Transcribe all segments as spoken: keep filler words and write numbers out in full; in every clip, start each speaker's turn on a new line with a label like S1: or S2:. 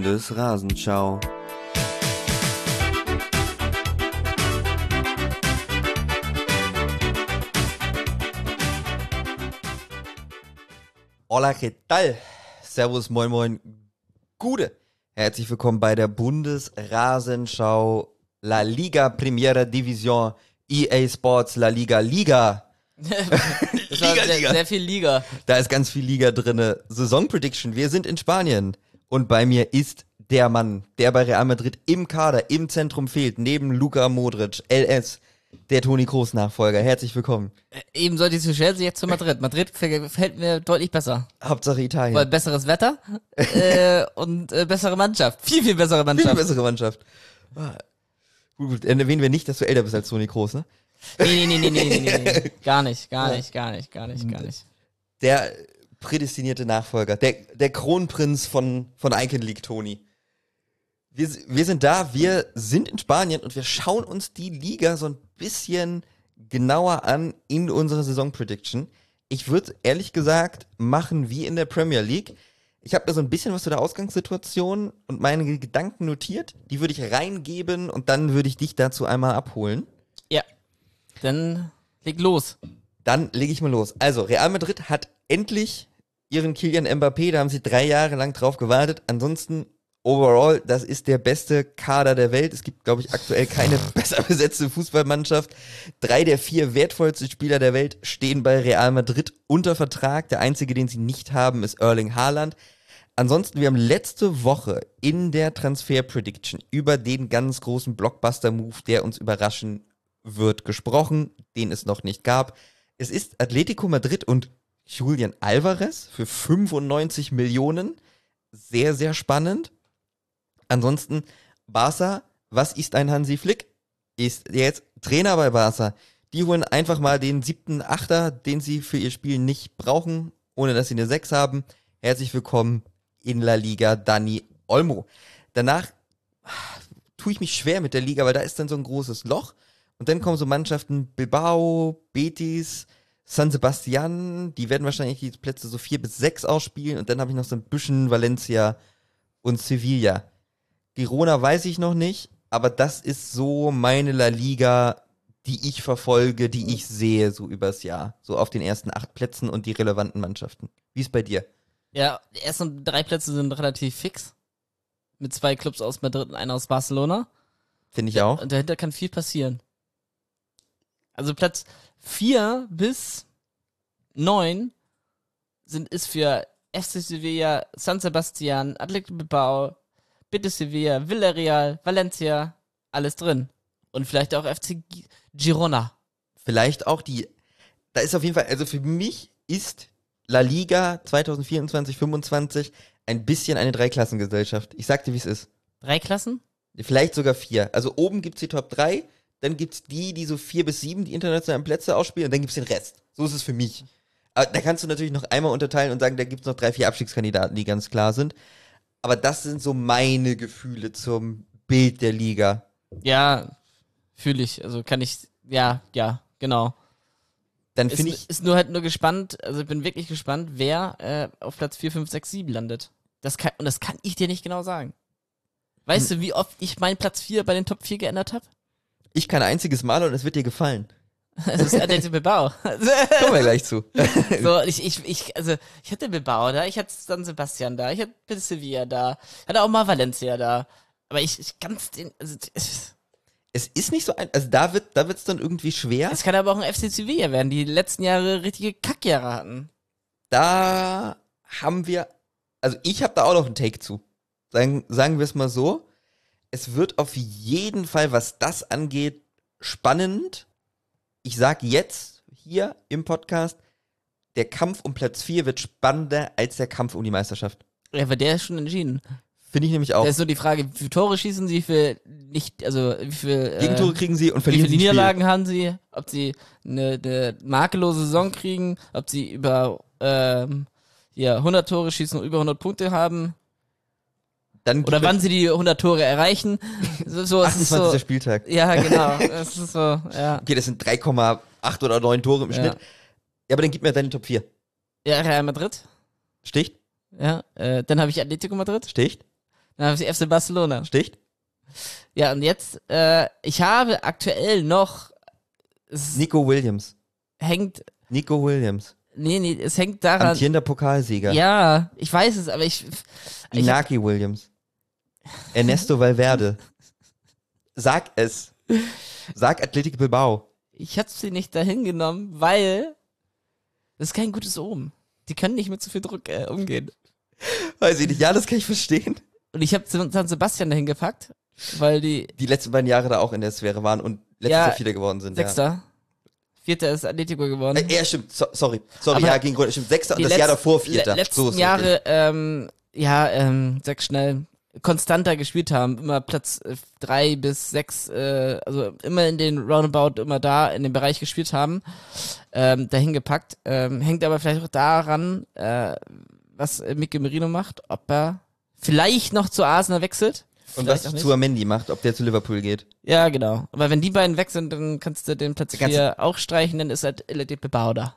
S1: Bundesrasenschau. Hola, ¿qué tal? Servus, moin, moin, Gude. Herzlich willkommen bei der Bundesrasenschau La Liga Primera División E A Sports La Liga Liga.
S2: Das war
S1: Liga,
S2: sehr,
S1: Liga.
S2: sehr viel Liga.
S1: Da ist ganz viel Liga drinne. Saison Prediction. Wir sind in Spanien und bei mir ist der Mann, der bei Real Madrid im Kader, im Zentrum fehlt, neben Luka Modric, L S, der Toni Kroos Nachfolger. Herzlich willkommen.
S2: Äh, Eben sollte ich zu Chelsea, jetzt zu Madrid. Madrid gefällt mir deutlich besser.
S1: Hauptsache Italien.
S2: Weil besseres Wetter äh, und äh, bessere Mannschaft. Viel, viel bessere Mannschaft.
S1: Viel bessere Mannschaft. Ah. Gut, gut, erwähnen wir nicht, dass du älter bist als Toni Kroos, ne?
S2: Nee, nee, nee, nee, nee, nee, nee. Gar nicht, gar nicht, gar nicht, gar nicht, gar nicht.
S1: Der prädestinierte Nachfolger, der, der Kronprinz von, von Icon League, Toni. Wir, wir sind da, wir sind in Spanien und wir schauen uns die Liga so ein bisschen genauer an in unserer Saison-Prediction. Ich würde ehrlich gesagt machen wie in der Premier League. Ich habe mir so ein bisschen was zu der Ausgangssituation und meine Gedanken notiert. Die würde ich reingeben und dann würde ich dich dazu einmal abholen.
S2: Ja, dann leg los.
S1: Dann lege ich mal los. Also, Real Madrid hat endlich ihren Kylian Mbappé, da haben sie drei Jahre lang drauf gewartet. Ansonsten, overall, das ist der beste Kader der Welt. Es gibt, glaube ich, aktuell keine besser besetzte Fußballmannschaft. Drei der vier wertvollsten Spieler der Welt stehen bei Real Madrid unter Vertrag. Der einzige, den sie nicht haben, ist Erling Haaland. Ansonsten, wir haben letzte Woche in der Transfer-Prediction über den ganz großen Blockbuster-Move, der uns überraschen wird, gesprochen, den es noch nicht gab. Es ist Atletico Madrid und Julian Alvarez für fünfundneunzig Millionen. Sehr, sehr spannend. Ansonsten, Barca, was ist ein Hansi Flick? Ist jetzt Trainer bei Barca. Die holen einfach mal den siebten Achter, den sie für ihr Spiel nicht brauchen, ohne dass sie eine sechs haben. Herzlich willkommen in La Liga, Dani Olmo. Danach tue ich mich schwer mit der Liga, weil da ist dann so ein großes Loch. Und dann kommen so Mannschaften Bilbao, Betis, San Sebastian, die werden wahrscheinlich die Plätze so vier bis sechs ausspielen. Und dann habe ich noch so ein bisschen Valencia und Sevilla. Girona weiß ich noch nicht, aber das ist so meine La Liga, die ich verfolge, die ich sehe so übers Jahr. So auf den ersten acht Plätzen und die relevanten Mannschaften. Wie ist bei dir?
S2: Ja, die ersten drei Plätze sind relativ fix. Mit zwei Clubs aus Madrid und einer aus Barcelona.
S1: Finde ich auch.
S2: Und dahinter kann viel passieren. Also Platz vier bis neun sind, ist für F C Sevilla, San Sebastian, Athletic Bilbao, Betis Sevilla, Villarreal, Valencia, alles drin. Und vielleicht auch F C Girona.
S1: Vielleicht auch die, da ist auf jeden Fall, also für mich ist La Liga zwanzig vierundzwanzig fünfundzwanzig ein bisschen eine Dreiklassengesellschaft. Ich sag dir, wie es ist.
S2: Drei Klassen?
S1: Vielleicht sogar vier. Also oben gibt's die Top drei, dann gibt's die, die so vier bis sieben die internationalen Plätze ausspielen und dann gibt's den Rest. So ist es für mich. Aber da kannst du natürlich noch einmal unterteilen und sagen, da gibt's noch drei, vier Abstiegskandidaten, die ganz klar sind. Aber das sind so meine Gefühle zum Bild der Liga.
S2: Ja, fühle ich. Also kann ich, ja, ja, genau.
S1: Dann
S2: Ist,
S1: finde ich,
S2: ist nur halt nur gespannt, also ich bin wirklich gespannt, wer äh, auf Platz vier, fünf, sechs, sieben landet. Das kann, und das kann ich dir nicht genau sagen. Weißt hm. du, wie oft ich meinen Platz vier bei den Top vier geändert habe?
S1: ich kein einziges Mal und es wird dir gefallen.
S2: Das ist Athletic Bilbao.
S1: Kommen wir gleich zu.
S2: So, ich, ich, ich, also, ich hatte Bilbao da, ich hatte San Sebastian da, ich hatte Betis Sevilla da, hatte auch mal Valencia da. Aber ich, ich ganz den, also, es,
S1: Es ist nicht so ein, also da wird, da wird's dann irgendwie schwer.
S2: es kann aber auch ein F C Sevilla werden, die die letzten Jahre richtige Kackjahre hatten.
S1: Da haben wir, also ich habe da auch noch einen Take zu. Sagen, sagen wir es mal so. Es wird auf jeden Fall, was das angeht, spannend. Ich sag jetzt hier im Podcast, der Kampf um Platz vier wird spannender als der Kampf um die Meisterschaft.
S2: Ja, aber der ist schon entschieden.
S1: Finde ich nämlich auch.
S2: Da ist nur die Frage, wie viele Tore schießen sie, wie viel nicht, also wie viel äh,
S1: Gegentore kriegen sie und
S2: wie
S1: verlieren
S2: viele
S1: sie
S2: Niederlagen haben sie, ob sie eine, eine makellose Saison kriegen, ob sie über ähm, ja, hundert Tore schießen und über hundert Punkte haben.
S1: Dann
S2: Oder wann sie die hundert Tore erreichen. So, so, es ist
S1: achtundzwanzigster
S2: so,
S1: Spieltag.
S2: ja, genau. Das ist so, ja.
S1: Okay, das sind drei Komma acht oder neun Tore im
S2: Ja.
S1: Schnitt. Ja, aber dann gib mir deine Top vier.
S2: Ja, Real Madrid.
S1: Sticht?
S2: Ja, äh, dann habe ich Atletico Madrid.
S1: Sticht?
S2: Dann habe ich F C Barcelona.
S1: Sticht?
S2: Ja, und jetzt, äh, ich habe aktuell noch, es
S1: Nico Williams.
S2: hängt,
S1: Nico Williams.
S2: nee, nee, es hängt daran,
S1: Amtierender Pokalsieger.
S2: ja, ich weiß es, aber ich, ich
S1: Inaki Williams. Ernesto Valverde. Sag es. Sag Athletic Bilbao.
S2: ich hab sie nicht dahin genommen, weil das ist kein gutes Omen. Die können nicht mit so viel Druck äh, umgehen.
S1: Weiß ich nicht. Ja, das kann ich verstehen.
S2: Und ich habe San Sebastian dahin gepackt, weil die
S1: Die letzten beiden Jahre da auch in der Sphäre waren und letztes
S2: Ja,
S1: Jahr Vierter geworden sind.
S2: Sechster, Vierter ist Atletico geworden.
S1: Ja, äh, ja stimmt. So, sorry. Sorry,
S2: Aber
S1: ja, gegen Grund. Stimmt. Sechster und
S2: Die
S1: das Jahr
S2: letz-
S1: davor Vierter.
S2: Le letzten
S1: so ist
S2: Jahre,
S1: richtig.
S2: ähm, ja, ähm, sag schnell, konstanter gespielt haben, immer Platz äh, drei bis sechs, äh, also immer in den Roundabout, immer da in dem Bereich gespielt haben, ähm, dahin gepackt. Ähm, hängt aber vielleicht auch daran, äh, was äh, Mikel Merino macht, ob er vielleicht noch zu Arsenal wechselt.
S1: Und
S2: Vielleicht auch
S1: was
S2: nicht.
S1: Zuamendi macht, ob der zu Liverpool geht.
S2: Ja, genau. Aber wenn die beiden weg sind, dann kannst du den Platz
S1: Kannst
S2: vier auch streichen, dann ist halt Athletic Bilbao da.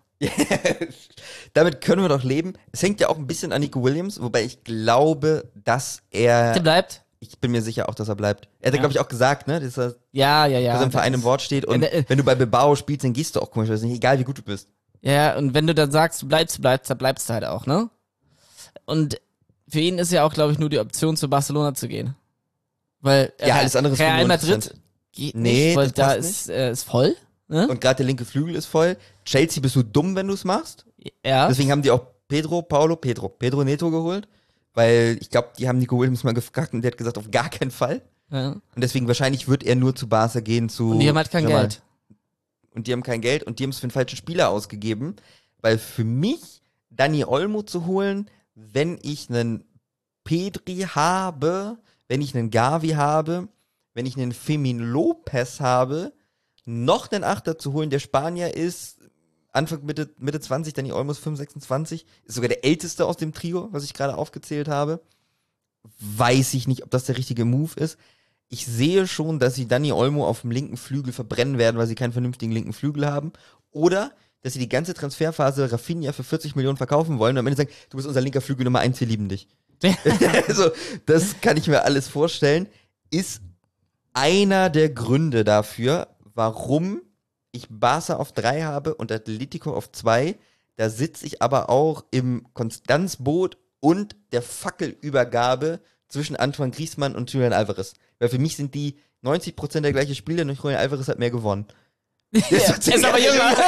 S1: Damit können wir doch leben. Es hängt ja auch ein bisschen an Nico Williams, wobei ich glaube, dass
S2: Der
S1: er,
S2: bleibt?
S1: ich bin mir sicher auch, dass er bleibt. Er hat ja,
S2: Ja.
S1: glaube ich, auch gesagt, ne, dass er
S2: Ja, ja, ja.
S1: dass er im Verein
S2: Das
S1: im Wort steht. Und
S2: Ja, der-
S1: wenn du bei Bilbao spielst, dann gehst du auch komischerweise nicht, egal wie gut du bist.
S2: Ja, und wenn du dann sagst, du bleibst, du bleibst, dann bleibst du halt auch, ne? Und für ihn ist ja auch, glaube ich, nur die Option, zu Barcelona zu gehen. Weil
S1: Ja,
S2: Real-
S1: alles andere ist
S2: Real Madrid
S1: uninteressant.
S2: geht
S1: Nee,
S2: nicht, weil
S1: das
S2: da
S1: passt
S2: ist, äh, ist voll, ne?
S1: Und gerade der linke Flügel ist voll. Chelsea bist du dumm, wenn du es machst.
S2: Ja.
S1: Deswegen haben die auch Pedro, Paulo, Pedro, Pedro Neto geholt. Weil ich glaube, die haben Nico Williams mal gefragt und der hat gesagt, auf gar keinen Fall.
S2: ja.
S1: Und deswegen wahrscheinlich wird er nur zu Barca gehen, zu.
S2: Und die haben halt kein
S1: Jamal.
S2: Geld.
S1: Und die haben kein Geld und die haben es für einen falschen Spieler ausgegeben. Weil für mich, Dani Olmo zu holen, wenn ich einen Pedri habe, wenn ich einen Gavi habe, wenn ich einen Fermin Lopez habe, noch einen Achter zu holen, der Spanier ist, Anfang Mitte, Mitte zwanzig, Dani Olmo ist fünf, sechsundzwanzig, ist sogar der älteste aus dem Trio, was ich gerade aufgezählt habe. Weiß ich nicht, ob das der richtige Move ist. Ich sehe schon, dass sie Dani Olmo auf dem linken Flügel verbrennen werden, weil sie keinen vernünftigen linken Flügel haben. Oder, dass sie die ganze Transferphase Rafinha für vierzig Millionen verkaufen wollen und am Ende sagen, du bist unser linker Flügel Nummer eins, wir lieben dich. Also, das kann ich mir alles vorstellen. Ist einer der Gründe dafür, warum ich Barca auf drei habe und Atletico auf zwei. Da sitze ich aber auch im Konstanzboot und der Fackelübergabe zwischen Antoine Griezmann und Julian Alvarez. Weil für mich sind die neunzig Prozent der gleiche Spieler und Julian Alvarez hat mehr gewonnen. Der
S2: Ja,
S1: so zehn
S2: ist aber
S1: Jahre
S2: jünger.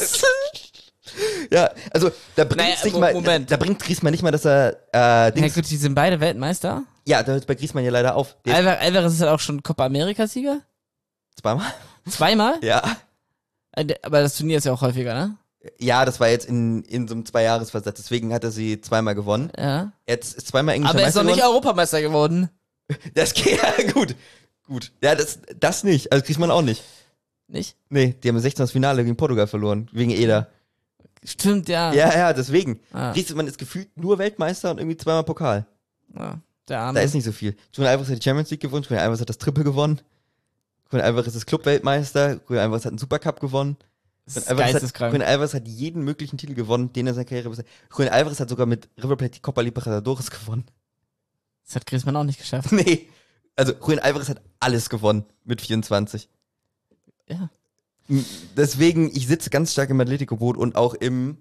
S1: Ja, also da bringt
S2: Naja,
S1: nicht mal, da,
S2: Moment.
S1: da bringt Griezmann nicht mal, dass er äh,
S2: Ja
S1: Dings,
S2: gut, die sind beide Weltmeister.
S1: ja, da hört bei Griezmann ja leider auf. Der ist
S2: Alvar Alvarez ist halt auch schon Copa America-Sieger.
S1: zweimal.
S2: Zweimal.
S1: Ja.
S2: Äh, Aber das Turnier ist ja auch häufiger, ne?
S1: Ja, das war jetzt in, in so einem Zweijahresversatz, deswegen hat er sie zweimal gewonnen.
S2: Ja.
S1: Jetzt ist zweimal englischer
S2: Aber er ist
S1: Meister
S2: noch nicht
S1: geworden.
S2: Europameister geworden.
S1: Das geht, ja, gut. Gut. Ja, das, das nicht. Also Griezmann auch nicht.
S2: Nicht?
S1: Nee, die haben sechzehn das Finale gegen Portugal verloren, wegen Eder.
S2: Stimmt, ja.
S1: Ja, ja, deswegen.
S2: Ah.
S1: Griezmann ist gefühlt nur Weltmeister und irgendwie zweimal Pokal.
S2: Ja, der Arme.
S1: Da ist nicht so viel. Julian Alvarez hat die Champions League gewonnen, Julian Alvarez hat das Triple gewonnen. Julian Alvarez ist Clubweltmeister, Julian Alvarez hat einen Supercup gewonnen.
S2: das
S1: Julian
S2: ist
S1: Alvarez, hat,
S2: geisteskrank.
S1: Julian Alvarez hat jeden möglichen Titel gewonnen, den er in seiner Karriere bisher. Julian Alvarez hat sogar mit River Plate die Copa Libertadores gewonnen.
S2: Das hat Griezmann auch nicht geschafft.
S1: Nee. Also Julian Alvarez hat alles gewonnen mit vierundzwanzig.
S2: Ja.
S1: M- Deswegen, ich sitze ganz stark im Atletico-Boot und auch im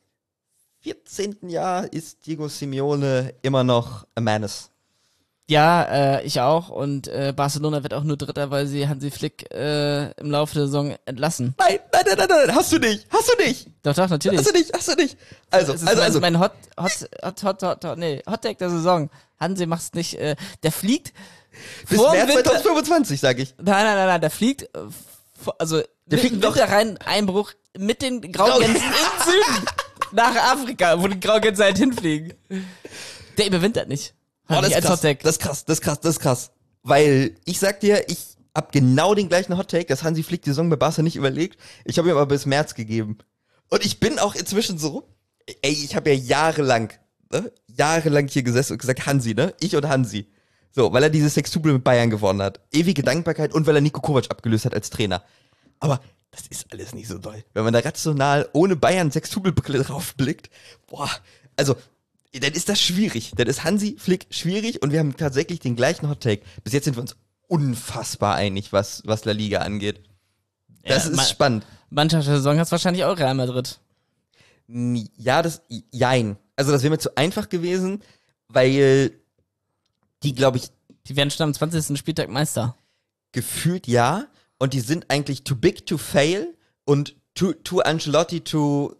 S1: vierzehnten Jahr ist Diego Simeone immer noch a menace.
S2: Ja, äh, ich auch. Und äh, Barcelona wird auch nur Dritter, weil sie Hansi Flick äh, im Laufe der Saison entlassen.
S1: Nein, nein, nein, nein, nein, hast du nicht, hast du nicht,
S2: Doch, doch, natürlich.
S1: hast du nicht, hast du nicht. Also,
S2: Das ist
S1: also,
S2: mein,
S1: also,
S2: mein Hot, Hot, Hot, Hot, Hot, Hot, nee, Hot Take der Saison. Hansi macht's nicht, äh, der fliegt
S1: bis
S2: vorm
S1: März
S2: Winter,
S1: zwanzig fünfundzwanzig, sag ich.
S2: nein, nein, nein, nein, der fliegt, äh, vor- also, der
S1: fliegt
S2: fliegt
S1: doch-
S2: Winter rein, Einbruch mit den Graugänsen im Süden nach Afrika, wo die Graugänse halt hinfliegen. Der überwintert nicht.
S1: Oh, das, ist
S2: als
S1: krass,
S2: Hot Take.
S1: das ist krass, das ist krass, das ist krass. Weil, ich sag dir, ich hab genau den gleichen Hot Take, dass Hansi Flick die Saison bei Barca nicht überlegt. Ich habe ihm aber bis März gegeben. Und ich bin auch inzwischen so, ey, ich habe ja jahrelang, ne, jahrelang hier gesessen und gesagt, Hansi, ne, ich und Hansi. So, weil er dieses Sextupel mit Bayern gewonnen hat. Ewige Dankbarkeit und weil er Niko Kovac abgelöst hat als Trainer. Aber das ist alles nicht so doll. Wenn man da rational ohne Bayern Sextupelbrille draufblickt, boah, also, Dann ist das schwierig. Dann ist Hansi Flick schwierig und wir haben tatsächlich den gleichen Hot-Take. Bis jetzt sind wir uns unfassbar einig, was, was La Liga angeht. Das
S2: Ja,
S1: ist
S2: ma-
S1: spannend.
S2: Mannschaft der Saison hat wahrscheinlich auch Real Madrid.
S1: Ja, das, jein. Also das wäre mir zu einfach gewesen, weil die, glaube ich,
S2: Die werden schon am zwanzigsten Spieltag Meister.
S1: gefühlt ja und die sind eigentlich too big to fail und too, too Ancelotti to,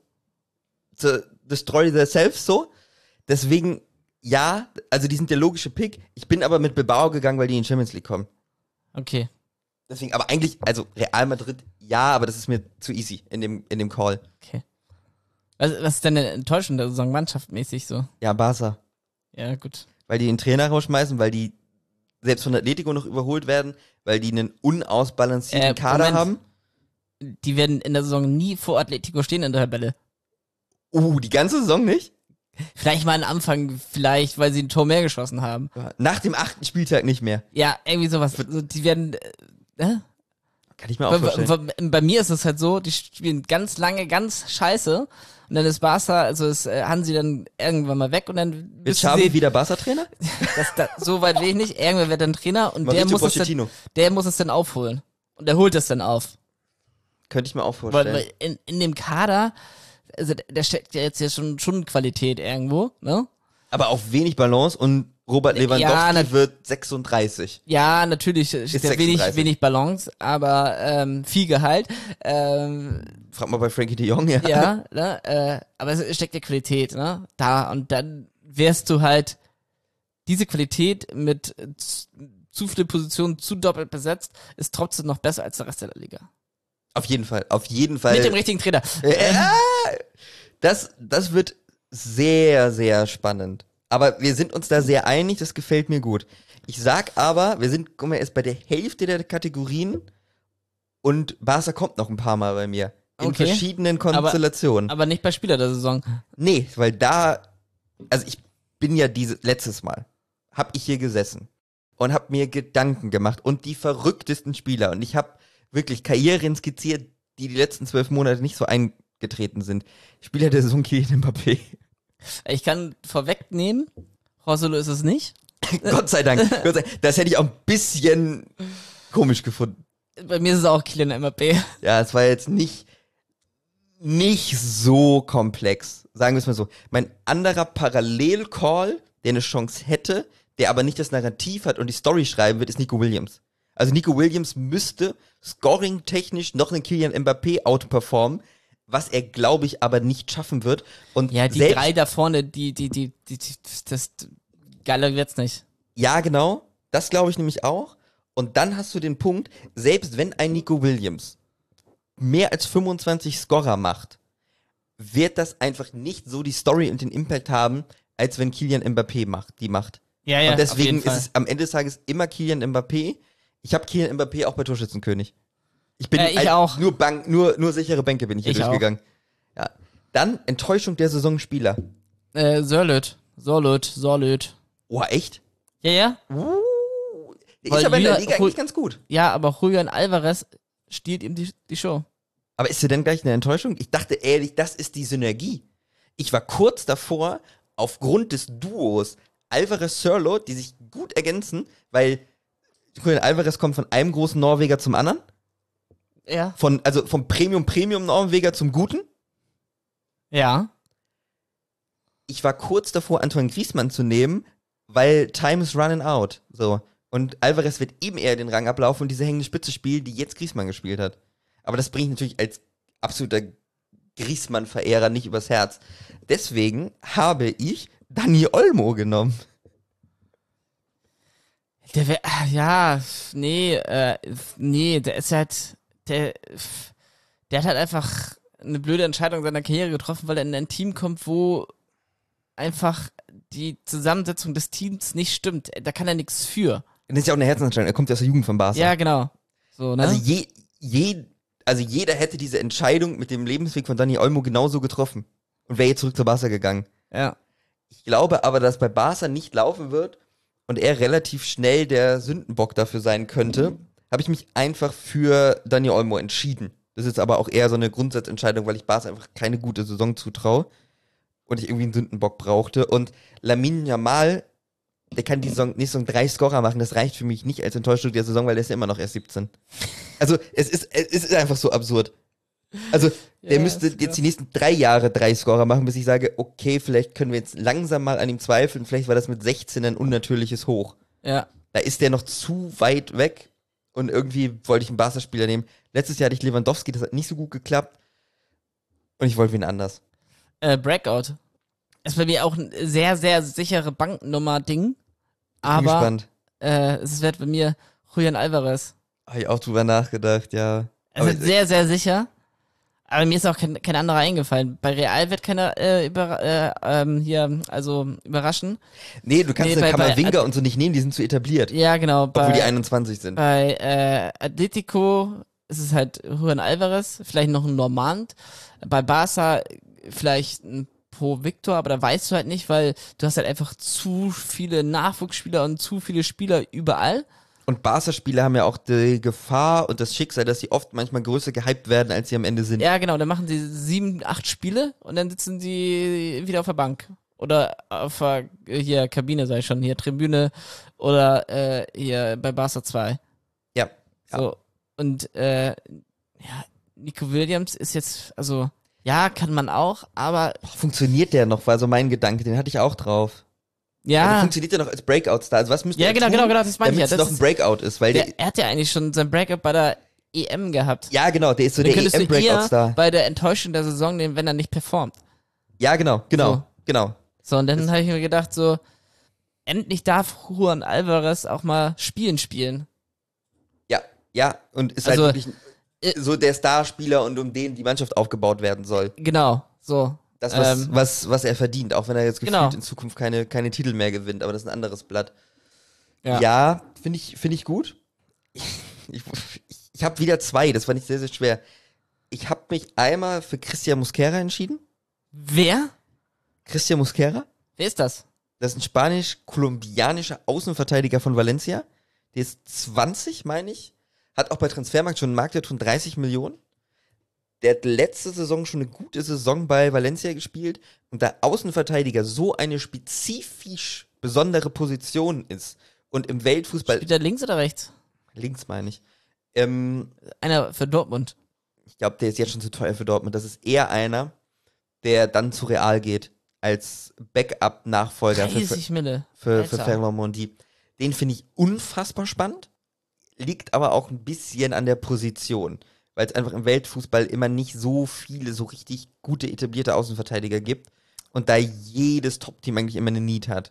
S1: to destroy themselves so. Deswegen, ja, also die sind der logische Pick. Ich bin aber mit Bilbao gegangen, weil die in die Champions League kommen.
S2: Okay.
S1: Deswegen, aber eigentlich, also Real Madrid, ja, aber das ist mir zu easy in dem, in dem Call.
S2: Okay. Was, was ist denn eine enttäuschende Saison mannschaftsmäßig so?
S1: Ja, Barca.
S2: Ja, gut.
S1: Weil die den Trainer rausschmeißen, weil die selbst von Atletico noch überholt werden, weil die einen unausbalancierten
S2: Äh,
S1: Kader
S2: Moment.
S1: haben.
S2: Die werden in der Saison nie vor Atletico stehen in der Tabelle.
S1: Uh, die ganze Saison nicht?
S2: Vielleicht mal am Anfang, vielleicht, weil sie ein Tor mehr geschossen haben.
S1: Nach dem achten Spieltag nicht mehr.
S2: Ja, irgendwie sowas. So, die werden. Äh, äh?
S1: Kann ich mir auch
S2: Bei,
S1: vorstellen.
S2: bei, bei mir ist es halt so, die spielen ganz lange ganz scheiße und dann ist Barca, also ist äh, Hansi dann irgendwann mal weg und dann
S1: Ist
S2: wirst du
S1: Xavi
S2: sehen,
S1: wieder Barca-Trainer?
S2: dass da, so weit will ich nicht, irgendwer wird dann Trainer und der
S1: Mauricio
S2: muss, es dann,
S1: Pochettino.
S2: der muss es dann aufholen. Und der holt es dann auf.
S1: Könnte ich mir auch
S2: Weil,
S1: vorstellen.
S2: weil in, in dem Kader, also da steckt ja jetzt ja schon, schon Qualität irgendwo, ne?
S1: Aber auf wenig Balance und Robert Lewandowski
S2: Ja, na-
S1: wird sechsunddreißig.
S2: Ja, natürlich steht ja wenig,
S1: sechsunddreißig.
S2: wenig Balance, aber ähm, viel Gehalt. Ähm,
S1: Frag mal bei Frankie de Jong, ja.
S2: ja, ne, äh, aber es steckt ja Qualität, ne, da und dann wärst du halt diese Qualität mit äh, zu, zu viele Positionen zu doppelt besetzt, ist trotzdem noch besser als der Rest der Liga.
S1: Auf jeden Fall, auf jeden Fall.
S2: Mit dem richtigen Trainer.
S1: Äh, das, das wird sehr, sehr spannend. Aber wir sind uns da sehr einig, das gefällt mir gut. Ich sag aber, wir sind, guck mal, erst bei der Hälfte der Kategorien und Barca kommt noch ein paar Mal bei mir. In
S2: Okay.
S1: verschiedenen Konstellationen.
S2: Aber nicht bei Spieler der Saison.
S1: Nee, weil da, also ich bin ja diese, letztes Mal, hab ich hier gesessen und hab mir Gedanken gemacht und die verrücktesten Spieler und ich hab wirklich Karrieren skizziert, die die letzten zwölf Monate nicht so eingetreten sind. Spieler der Saison Kylian Mbappé.
S2: Ich kann vorwegnehmen, Rosolo ist es nicht.
S1: Gott sei Dank. Gott sei Dank. Das hätte ich auch ein bisschen komisch gefunden.
S2: Bei mir ist es auch Kylian Mbappé.
S1: Ja, es war jetzt nicht, nicht so komplex. Sagen wir es mal so. Mein anderer Parallel-Call, der eine Chance hätte, der aber nicht das Narrativ hat und die Story schreiben wird, ist Nico Williams. Also Nico Williams müsste scoring-technisch noch einen Kylian Mbappé outperformen, was er, glaube ich, aber nicht schaffen wird. Und
S2: Ja, die
S1: selbst,
S2: drei da vorne, die, die, die, die, die das geiler wird's nicht.
S1: Ja, genau. Das glaube ich nämlich auch. Und dann hast du den Punkt, selbst wenn ein Nico Williams mehr als fünfundzwanzig Scorer macht, wird das einfach nicht so die Story und den Impact haben, als wenn Kylian Mbappé macht, die macht.
S2: Ja, ja,
S1: und deswegen
S2: auf jeden
S1: ist es am Ende des Tages immer Kylian Mbappé. Ich habe Kylian Mbappé auch bei Torschützenkönig. Ich bin
S2: Äh, ich
S1: ein-
S2: auch.
S1: nur Bank, nur nur sichere Bänke bin ich hier
S2: Ich auch.
S1: durchgegangen. Ja. Dann Enttäuschung der Saisonspieler.
S2: Äh, Sörlöt. Sorlöt, Sorlöt.
S1: Oh, echt?
S2: Ja, ja.
S1: Uh, der
S2: Weil
S1: ist aber in der
S2: Julian-
S1: Liga eigentlich ganz gut.
S2: Ja, aber Julian Alvarez stiehlt ihm die, die Show.
S1: Aber ist dir denn gleich eine Enttäuschung? Ich dachte ehrlich, das ist die Synergie. Ich war kurz davor, aufgrund des Duos Alvarez-Sörloth, die sich gut ergänzen, weil Julian Alvarez kommt von einem großen Norweger zum anderen,
S2: Ja.
S1: von, also vom Premium-Premium-Norweger zum Guten.
S2: Ja.
S1: Ich war kurz davor, Antoine Griezmann zu nehmen, weil time is running out. So. Und Alvarez wird eben eher den Rang ablaufen und diese hängende Spitze spielen, die jetzt Griezmann gespielt hat. Aber das bringt natürlich als absoluter Griezmann-Verehrer nicht übers Herz. Deswegen habe ich Dani Olmo genommen.
S2: Der wär, ah, ja, nee, äh, nee, der ist halt, der, der hat halt einfach eine blöde Entscheidung seiner Karriere getroffen, weil er in ein Team kommt, wo einfach die Zusammensetzung des Teams nicht stimmt. Da kann er nichts für.
S1: Das ist ja auch eine Herzensentscheidung. Er kommt ja aus der Jugend von Barca.
S2: Ja, genau. So, ne?
S1: Also, je, je, also jeder hätte diese Entscheidung mit dem Lebensweg von Dani Olmo genauso getroffen und wäre jetzt zurück zu Barca gegangen.
S2: ja.
S1: Ich glaube aber, dass bei Barca nicht laufen wird und er relativ schnell der Sündenbock dafür sein könnte, habe ich mich einfach für Dani Olmo entschieden. Das ist aber auch eher so eine Grundsatzentscheidung, weil ich Barca einfach keine gute Saison zutraue. und ich irgendwie einen Sündenbock brauchte. Und Lamine Yamal, der kann die Saison, nächste Saison drei Scorer machen, das reicht für mich nicht als Enttäuschung der Saison, weil der ist ja immer noch erst siebzehn. Also es ist, es ist einfach so absurd. Also der
S2: Ja,
S1: müsste
S2: ist
S1: jetzt die nächsten drei Jahre drei Scorer machen, bis ich sage, okay, vielleicht können wir jetzt langsam mal an ihm zweifeln, vielleicht war das mit sechzehn ein unnatürliches Hoch.
S2: Ja.
S1: Da ist der noch zu weit weg und irgendwie wollte ich einen Barca-Spieler nehmen. Letztes Jahr hatte ich Lewandowski, das hat nicht so gut geklappt und ich wollte wen anders.
S2: Äh, Breakout. Ist bei mir auch ein sehr, sehr sichere Banknummer-Ding.
S1: Bin
S2: Aber
S1: gespannt.
S2: äh, es wird bei mir Julian Alvarez.
S1: Habe ich auch drüber nachgedacht, ja.
S2: Es
S1: Aber-
S2: ist sehr, sehr sicher. Aber mir ist auch kein, kein anderer eingefallen. Bei Real wird keiner äh, über, äh, ähm, hier, also überraschen.
S1: Nee, du kannst
S2: Nee,
S1: den
S2: bei- bei-
S1: Kammerwinger und so nicht nehmen, die sind zu etabliert.
S2: Ja, genau.
S1: Obwohl die
S2: Bei,
S1: einundzwanzig sind.
S2: bei äh, Atletico ist es halt Julian Alvarez, vielleicht noch ein Normand. Bei Barca vielleicht ein Pro Victor, aber da weißt du halt nicht, weil du hast halt einfach zu viele Nachwuchsspieler und zu viele Spieler überall.
S1: Und Barca-Spieler haben ja auch die Gefahr und das Schicksal, dass sie oft manchmal größer gehypt werden, als sie am Ende sind.
S2: Ja, genau, dann machen sie sieben, acht Spiele und dann sitzen sie wieder auf der Bank. Oder auf der, hier, Kabine, sei schon, hier, Tribüne oder äh, hier bei Barca zwei.
S1: Ja. Ja.
S2: So, und äh, ja, Nico Williams ist jetzt, also, ja, kann man auch, aber
S1: Funktioniert der noch, war so mein Gedanke, den hatte ich auch drauf. Also
S2: ja,
S1: funktioniert der noch als Breakout-Star? Also was müsste
S2: ja,
S1: er
S2: genau,
S1: tun,
S2: genau, genau, das meine ich
S1: damit
S2: ja.
S1: es
S2: Das
S1: noch ein
S2: ist,
S1: Breakout ist? Weil der,
S2: der, er hat ja eigentlich schon sein Breakup bei der E M gehabt.
S1: ja genau, der ist so
S2: Dann
S1: der
S2: könntest du eher
S1: E M-Breakout-Star.
S2: bei der Enttäuschung der Saison nehmen, wenn er nicht performt.
S1: Ja genau, genau,
S2: So.
S1: genau.
S2: So, und dann
S1: Das-
S2: habe ich mir gedacht, so, endlich darf Juan Alvarez auch mal spielen spielen.
S1: Ja, ja, und ist
S2: Also,
S1: halt wirklich
S2: äh,
S1: so der Starspieler und um den die Mannschaft aufgebaut werden soll.
S2: Genau, so.
S1: Das, was,
S2: Ähm,
S1: was, was er verdient, auch wenn er jetzt gefühlt
S2: Genau.
S1: in Zukunft keine, keine Titel mehr gewinnt, aber das ist ein anderes Blatt.
S2: Ja.
S1: Ja, finde ich, finde ich gut. Ich, ich, ich habe wieder zwei, das fand ich sehr, sehr schwer. Ich habe mich einmal für Christian Mosquera entschieden.
S2: Wer?
S1: Christian Mosquera,
S2: Wer ist das?
S1: das ist ein spanisch-kolumbianischer Außenverteidiger von Valencia. Der ist zwanzig, meine ich. Hat auch bei Transfermarkt schon einen Marktwert von dreißig Millionen. Der hat letzte Saison schon eine gute Saison bei Valencia gespielt. Und da Außenverteidiger so eine spezifisch besondere Position ist und im Weltfußball,
S2: Spielt er links oder rechts?
S1: links meine ich, ähm,
S2: Einer für Dortmund.
S1: ich glaube, der ist jetzt schon zu teuer für Dortmund. Das ist eher einer, der dann zu Real geht, als Backup-Nachfolger für, für,
S2: dreißig Mille.
S1: für, für
S2: Alter.
S1: Ferland Mondi. Den finde ich unfassbar spannend, liegt aber auch ein bisschen an der Position, weil es einfach im Weltfußball immer nicht so viele so richtig gute etablierte Außenverteidiger gibt und da jedes Top-Team eigentlich immer eine Need hat.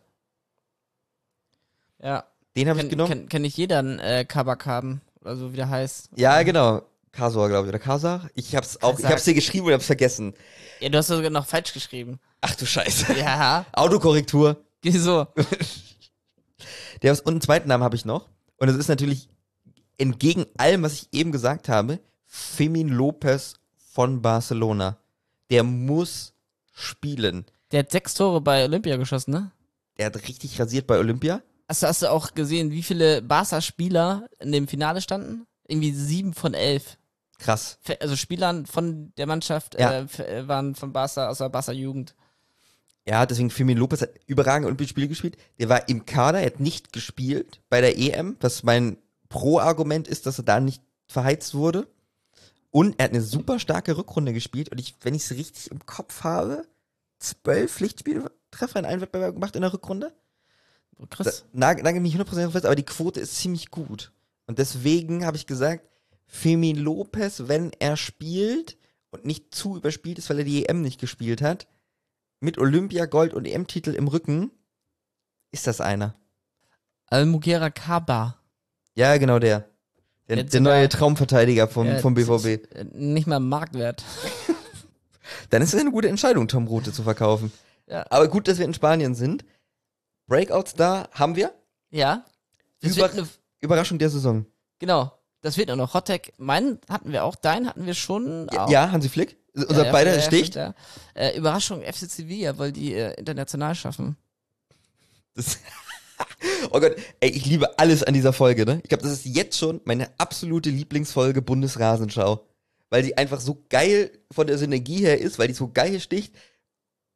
S2: Ja.
S1: Den habe ich
S2: Kann,
S1: genommen.
S2: kann, kann nicht jeder einen äh, Kabak haben, oder so wie der heißt.
S1: Ja, genau. Kasor, glaube ich, oder Kasar? Ich hab's auch, ich
S2: Kasar.
S1: hab's dir geschrieben und hab's vergessen.
S2: Ja, du hast das sogar noch falsch geschrieben.
S1: Ach du Scheiße.
S2: Ja,
S1: Autokorrektur.
S2: wieso?
S1: Der und einen zweiten Namen habe ich noch. Und das ist natürlich entgegen allem, was ich eben gesagt habe, Fermin Lopez von Barcelona. Der muss spielen.
S2: Der hat sechs Tore bei Olympia geschossen, ne?
S1: Der hat richtig rasiert bei Olympia.
S2: Hast, du- hast du auch gesehen, wie viele Barca-Spieler in dem Finale standen? Irgendwie sieben von elf.
S1: Krass.
S2: Fe- Also Spielern von der Mannschaft
S1: Ja.
S2: äh, f- äh, waren von Barca, aus der Barca-Jugend.
S1: Ja, deswegen Fermin Lopez hat überragend Olympische Spiele gespielt. Der war im Kader, er hat nicht gespielt bei der E M, was mein Pro-Argument ist, dass er da nicht verheizt wurde. Und er hat eine super starke Rückrunde gespielt und ich, wenn ich es richtig im Kopf habe, zwölf Pflichtspieltreffer in einem Wettbewerb gemacht in der Rückrunde.
S2: Oh,
S1: Da,
S2: krass.
S1: nagel nagel mich hundertprozentig fest, aber die Quote ist ziemlich gut. Und deswegen habe ich gesagt, Fermin Lopez, wenn er spielt und nicht zu überspielt ist, weil er die E M nicht gespielt hat, mit Olympia, Gold und E M-Titel im Rücken, ist das einer.
S2: Al-Mughera Kaba.
S1: Ja, genau der. Der,
S2: Jetzt
S1: der
S2: sogar-
S1: neue Traumverteidiger vom,
S2: Ja,
S1: vom B V
S2: das
S1: B.
S2: ist, äh, Nicht mal Marktwert.
S1: Dann ist es eine gute Entscheidung, Tom Rote zu verkaufen.
S2: Ja.
S1: Aber gut, dass wir in Spanien sind. Breakouts da haben wir.
S2: Ja. Das
S1: Über
S2: wird ne,
S1: Überraschung der Saison.
S2: genau. Das wird nur noch. Hottech, meinen hatten wir auch, deinen hatten wir schon.
S1: Ja,
S2: auch.
S1: ja, Hansi Flick. Unser
S2: ja,
S1: beider
S2: ja,
S1: sticht.
S2: stimmt, ja. Äh, Überraschung F C Sevilla, weil die äh, international schaffen.
S1: Das oh Gott, ey, ich liebe alles an dieser Folge, ne? Ich glaube, das ist jetzt schon meine absolute Lieblingsfolge Bundesrasenschau. Weil die einfach so geil von der Synergie her ist, weil die so geil sticht.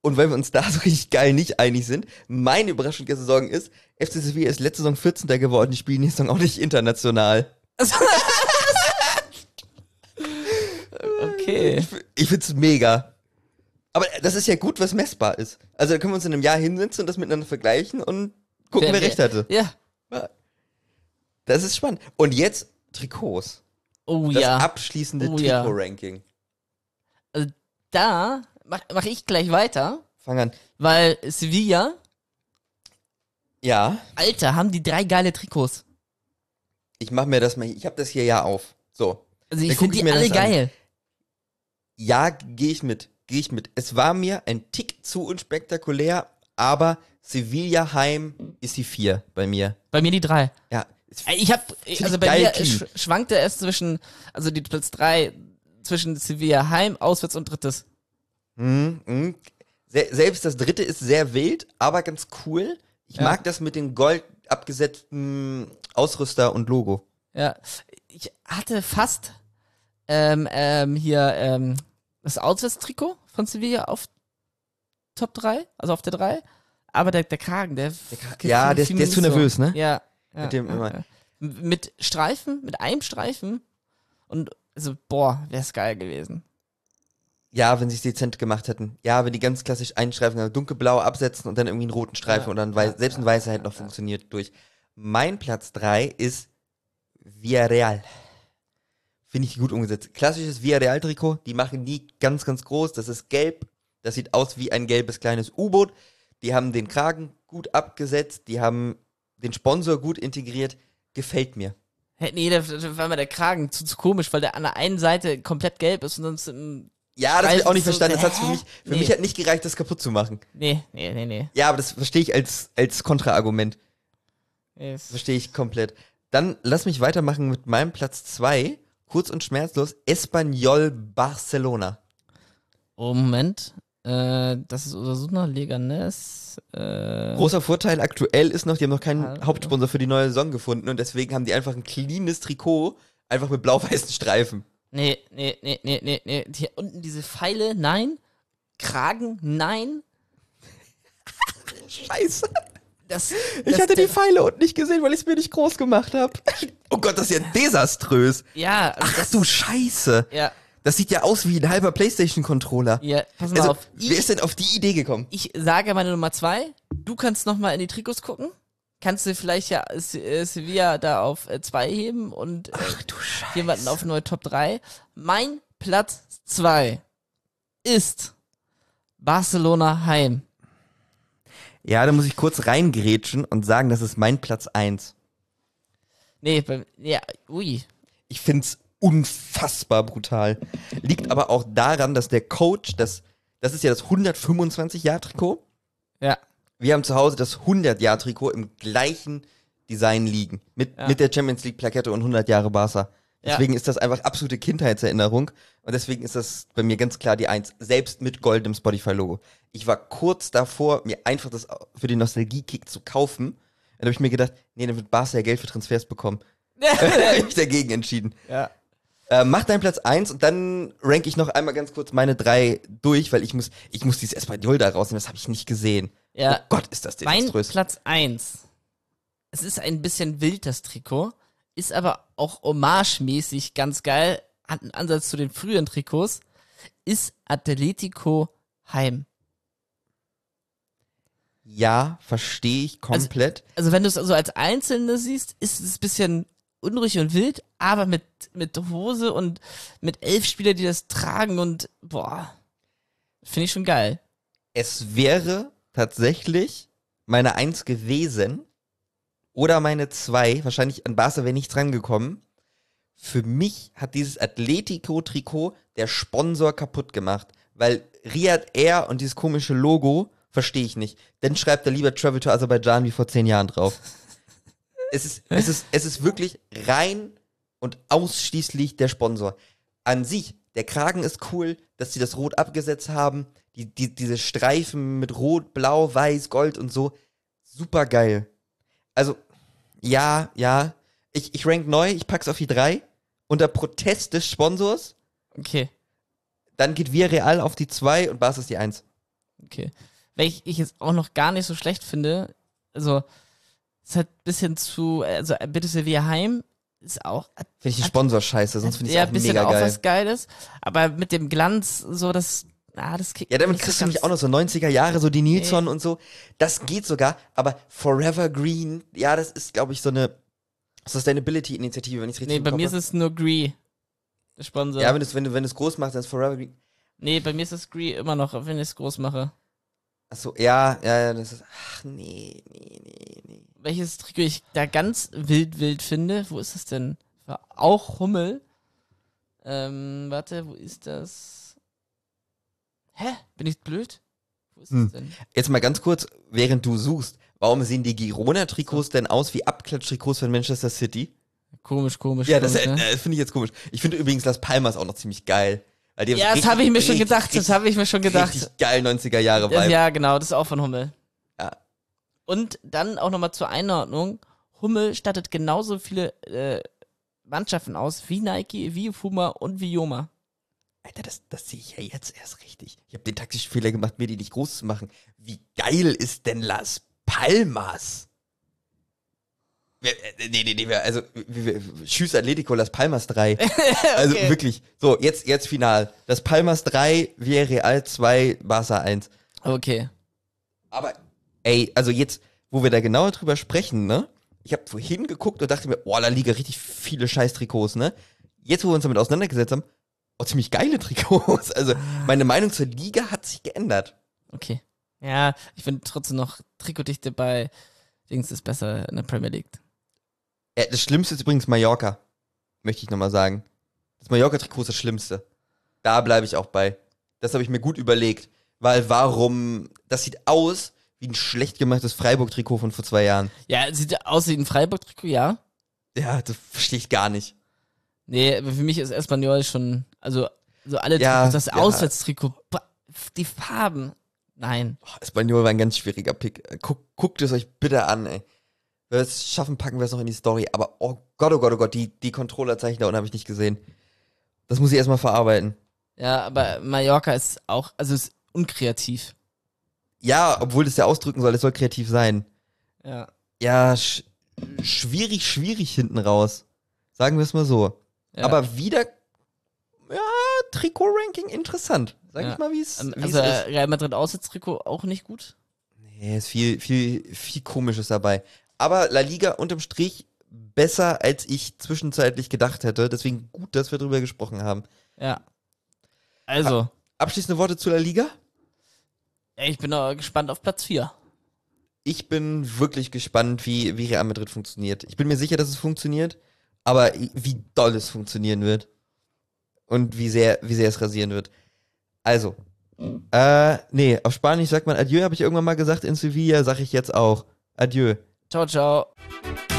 S1: Und weil wir uns da so richtig geil nicht einig sind, meine Überraschung der Saison ist, F C Sevilla ist letzte Saison vierzehnter geworden, die spielen die Saison auch nicht international.
S2: Okay.
S1: Ich, ich find's mega. Aber das ist ja gut, was messbar ist. Also da können wir uns in einem Jahr hinsetzen und das miteinander vergleichen und gucken, wer, wer recht hatte.
S2: Ja.
S1: Das ist spannend. Und jetzt Trikots.
S2: Oh
S1: das
S2: ja.
S1: abschließende
S2: Oh, ja.
S1: Trikot-Ranking.
S2: Also da mache mach ich gleich weiter,
S1: Fang an.
S2: weil Sevilla,
S1: Ja,
S2: Alter, haben die drei geile Trikots.
S1: ich mach mir das mal, ich habe das hier ja auf. So.
S2: Also ich
S1: Dann guck
S2: finde
S1: ich
S2: die
S1: mir
S2: alle
S1: das an.
S2: geil.
S1: Ja, gehe ich mit. Gehe ich mit. Es war mir ein Tick zu unspektakulär, aber Sevilla Heim ist die vier bei mir.
S2: Bei mir die drei.
S1: Ja.
S2: Äh, Ich hab,
S1: ich
S2: also bei
S1: geil
S2: mir
S1: clean.
S2: sch schwankte es zwischen, also die Platz drei zwischen Sevilla Heim, auswärts und drittes.
S1: Mhm, mhm. Se selbst das dritte ist sehr wild, aber ganz cool. Ich
S2: Ja.
S1: mag das mit dem gold abgesetzten Ausrüster und Logo.
S2: Ja, ich hatte fast ähm, ähm, hier ähm, das Auswärtstrikot von Sevilla auf Top drei, also auf der drei. Aber der, der Kragen, der,
S1: Der ja, der,
S2: fiel
S1: der
S2: mir
S1: ist zu
S2: nicht so.
S1: nervös, ne?
S2: Ja. ja
S1: Mit dem
S2: ja,
S1: immer.
S2: ja. M- Mit Streifen, mit einem Streifen und also, boah, wär's geil gewesen.
S1: Ja, wenn sie es dezent gemacht hätten. Ja, wenn die ganz klassisch einstreifen, also dunkelblau absetzen und dann irgendwie einen roten Streifen
S2: Ja,
S1: oder ein Weiß,
S2: ja,
S1: selbst ein
S2: ja,
S1: weißer hätte noch
S2: ja.
S1: funktioniert durch. Mein Platz drei ist Villarreal. Finde ich gut umgesetzt. Klassisches Villarreal-Trikot, die machen die ganz, ganz groß. Das ist gelb. Das sieht aus wie ein gelbes kleines U-Boot. Die haben den Kragen gut abgesetzt. Die haben den Sponsor gut integriert. Gefällt mir.
S2: Hä, Nee, da da war mir der Kragen zu, zu komisch, weil der an der einen Seite komplett gelb ist und sonst im
S1: Ja, das habe ich auch nicht
S2: Streifen so-
S1: verstanden. Das hat's für
S2: Hä?
S1: mich, für
S2: Nee.
S1: mich hat nicht gereicht, das kaputt zu machen.
S2: Nee, nee, nee, nee.
S1: Ja, aber das verstehe ich als, als Kontraargument.
S2: Ist-
S1: Verstehe ich komplett. Dann lass mich weitermachen mit meinem Platz zwei. Kurz und schmerzlos. Espanyol Barcelona.
S2: Oh, Moment. Äh, das ist Osasuna, Leganes. Äh,
S1: Großer Vorteil aktuell ist noch, die haben noch keinen
S2: Ah,
S1: Hauptsponsor für die neue Saison gefunden und deswegen haben die einfach ein cleanes Trikot, einfach mit blau-weißen Streifen.
S2: nee, nee, nee, nee, nee, nee. Hier unten diese Pfeile, nein. Kragen, nein.
S1: Scheiße.
S2: Das,
S1: Ich
S2: das,
S1: hatte die
S2: das,
S1: Pfeile unten nicht gesehen, weil ich es mir nicht groß gemacht habe. Oh Gott, das ist ja desaströs.
S2: Ja, also
S1: Ach
S2: das,
S1: du Scheiße.
S2: ja,
S1: Das sieht ja aus wie ein halber PlayStation-Controller.
S2: ja, pass mal
S1: Also,
S2: auf.
S1: wer
S2: Ich,
S1: ist denn auf die Idee gekommen?
S2: ich sage meine Nummer zwei. Du kannst nochmal in die Trikots gucken. Kannst du vielleicht ja Se- äh, Sevilla da auf äh, zwei heben und äh,
S1: Ach du Scheiße.
S2: jemanden auf neue Top drei. Mein Platz zwei ist Barcelona Heim.
S1: Ja, da muss ich kurz reingrätschen und sagen, das ist mein Platz eins.
S2: Nee, bei, ja, ui.
S1: Ich find's unfassbar brutal. Liegt aber auch daran, dass der Coach, das, das ist ja das hundertfünfundzwanzig-Jahr-Trikot.
S2: Ja,
S1: Wir haben zu Hause das hundert-Jahr-Trikot im gleichen Design liegen. Mit,
S2: Ja.
S1: mit der Champions League-Plakette und hundert Jahre Barca.
S2: Ja.
S1: Deswegen ist das einfach absolute Kindheitserinnerung. Und deswegen ist das bei mir ganz klar die Eins. Selbst mit goldenem Spotify-Logo. Ich war kurz davor, mir einfach das für den Nostalgie-Kick zu kaufen. Dann habe ich mir gedacht, nee, dann wird Barca ja Geld für Transfers bekommen. Dann habe ich dagegen entschieden.
S2: ja.
S1: Äh, mach deinen Platz eins und dann rank ich noch einmal ganz kurz meine drei durch, weil ich muss, ich muss dieses Espanyol da rausnehmen, das habe ich nicht gesehen.
S2: Ja.
S1: Oh Gott, ist das
S2: Mein
S1: desaströs.
S2: Platz eins. Es ist ein bisschen wild, das Trikot. Ist aber auch hommage-mäßig ganz geil. Hat einen Ansatz zu den früheren Trikots. Ist Atletico Heim.
S1: Ja, verstehe ich komplett.
S2: Also wenn du es so als Einzelne siehst, ist es ein bisschen unruhig und wild, aber mit, mit Hose und mit elf Spielern, die das tragen und boah, finde ich schon geil.
S1: Es wäre tatsächlich meine Eins gewesen oder meine Zwei. Wahrscheinlich an Barca wäre nichts rangekommen. Für mich hat dieses Atletico-Trikot der Sponsor kaputt gemacht, weil Riyad Air und dieses komische Logo verstehe ich nicht. Dann schreibt er lieber Travel to Aserbaidschan wie vor zehn Jahren drauf. Es ist, es ist, es ist wirklich rein und ausschließlich der Sponsor. An sich, der Kragen ist cool, dass sie das Rot abgesetzt haben. Die, die, diese Streifen mit Rot, Blau, Weiß, Gold und so. Super geil. Also, ja, ja. Ich, ich rank neu, ich pack's auf die drei. Unter Protest des Sponsors.
S2: Okay,
S1: Dann geht Villarreal auf die zwei und Barca ist die eins.
S2: Okay. Welch ich jetzt auch noch gar nicht so schlecht finde, also, es hat ein bisschen zu, also, Betis Sevilla Heim ist auch.
S1: Finde ich die Sponsor scheiße, sonst finde ich
S2: ja,
S1: es auch
S2: ein bisschen
S1: mega
S2: auch
S1: geil.
S2: was Geiles, aber mit dem Glanz, so, das, ah, das kickt
S1: Ja, damit
S2: nicht so
S1: kriegst du nämlich
S2: ganz-
S1: auch noch so neunziger Jahre, so die Nilsson und so. Das geht sogar, aber Forever Green, ja, das ist, glaube ich, so eine Sustainability-Initiative, wenn ich es richtig
S2: Nee, bei
S1: im
S2: mir ist
S1: Kopf
S2: es nur Gree. Der Sponsor.
S1: habe. Ja, wenn du es wenn du, wenn du's groß machst, dann ist Forever Green.
S2: Nee, bei mir ist es Gree immer noch, wenn ich es groß mache.
S1: Achso, ja, ja, ja, das ist, ach, nee, nee, nee, nee.
S2: Welches Trikot ich da ganz wild, wild finde, wo ist das denn? War auch Hummel. Ähm, warte, wo ist das? Hä? Bin ich blöd? Wo ist
S1: Hm.
S2: das denn?
S1: Jetzt mal ganz kurz, während du suchst, warum sehen die Girona-Trikots denn aus wie Abklatsch-Trikots von Manchester City?
S2: Komisch, komisch.
S1: Ja, das,
S2: komisch,
S1: äh,
S2: ne?
S1: äh, finde ich jetzt komisch. Ich finde übrigens Las Palmas auch noch ziemlich geil. Weil die haben
S2: Ja,
S1: so
S2: das
S1: richtig-
S2: habe ich mir schon
S1: richtig-
S2: gedacht. Das
S1: richtig-
S2: habe ich mir schon gedacht.
S1: Richtig geil neunziger Jahre
S2: Das,
S1: Vibe.
S2: ja, genau, das ist auch von Hummel.
S1: Ja.
S2: Und dann auch nochmal zur Einordnung. Hummel stattet genauso viele äh, Mannschaften aus wie Nike, wie Puma und wie Joma.
S1: Alter, das, das sehe ich ja jetzt erst richtig. Ich habe den taktischen Fehler gemacht, mir die nicht groß zu machen. Wie geil ist denn Las Palmas? Wer- äh, Nee, nee, nee, wer- also wie- wie- Tschüss Atletico, Las Palmas drei. Also
S2: Okay.
S1: wirklich. So, jetzt, jetzt final. Las Palmas drei, Villarreal zwei, Barca eins.
S2: Okay.
S1: Aber, ey, also jetzt, wo wir da genauer drüber sprechen, ne? Ich habe vorhin geguckt und dachte mir, oh, da liegen richtig viele Scheiß-Trikots, ne? Jetzt, wo wir uns damit auseinandergesetzt haben, oh, ziemlich geile Trikots. Also, meine Meinung zur Liga hat sich geändert.
S2: Okay. Ja, ich finde trotzdem noch Trikotdichte bei Dings ist besser in der Premier League.
S1: Ja, das Schlimmste ist übrigens Mallorca. Möchte ich nochmal sagen. Das Mallorca-Trikot ist das Schlimmste. Da bleibe ich auch bei. Das habe ich mir gut überlegt. Weil warum, das sieht aus wie ein schlecht gemachtes Freiburg-Trikot von vor zwei Jahren.
S2: Ja, sieht aus wie ein Freiburg-Trikot, ja.
S1: Ja, das verstehe ich gar nicht.
S2: Nee, aber für mich ist Espanyol schon, also, so alle
S1: Ja,
S2: Trikots, das
S1: ja.
S2: Auswärtstrikot, ba- die Farben, nein.
S1: Oh, Espanyol war ein ganz schwieriger Pick. Guck, guckt es euch bitte an, ey. Wenn wir es schaffen, packen wir es noch in die Story. Aber oh Gott, oh Gott, oh Gott, die, die Controller-Zeichen da unten habe ich nicht gesehen. Das muss ich erstmal verarbeiten.
S2: Ja, aber Mallorca ist auch, also ist unkreativ.
S1: Ja, obwohl das ja ausdrücken soll, es soll kreativ sein.
S2: Ja.
S1: Ja, sch schwierig, schwierig hinten raus. Sagen wir es mal so.
S2: ja.
S1: Aber wieder, ja, Trikot-Ranking interessant. Sag
S2: Ja.
S1: ich mal, wie es
S2: Ähm,
S1: wie
S2: also
S1: es ist.
S2: Real Madrid Auswärtstrikot auch nicht gut.
S1: Nee, ist viel, viel, viel Komisches dabei. Aber La Liga unterm Strich besser, als ich zwischenzeitlich gedacht hätte. Deswegen gut, dass wir drüber gesprochen haben.
S2: Ja. Also,
S1: Abschließende Worte zu La Liga?
S2: ja, ich bin auch gespannt auf Platz vier.
S1: Ich bin wirklich gespannt, wie, wie Real Madrid funktioniert. Ich bin mir sicher, dass es funktioniert, aber wie doll es funktionieren wird. Und wie sehr, wie sehr es rasieren wird. Also, äh, nee, auf Spanisch sagt man Adieu, habe ich irgendwann mal gesagt. In Sevilla sage ich jetzt auch Adieu.
S2: Ciao, ciao.